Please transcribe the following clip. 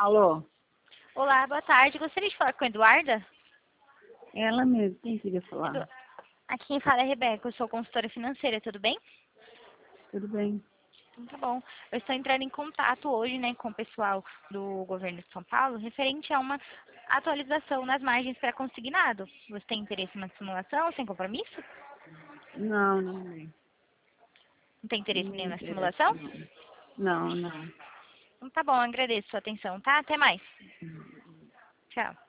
Alô? Olá, boa tarde. Gostaria de falar com a Eduarda? Ela mesmo, quem queria falar? Aqui quem fala é a Rebeca, eu sou consultora financeira, tudo bem? Tudo bem? Tá bom. Eu estou entrando em contato hoje, né, com o pessoal do governo de São Paulo, referente a uma atualização nas margens para consignado. Você tem interesse numa simulação sem compromisso? Não, não. Não tem Não interesse me nenhum na interessa, simulação? não. Não, não. Então tá bom, agradeço a sua atenção, tá? Até mais. Tchau.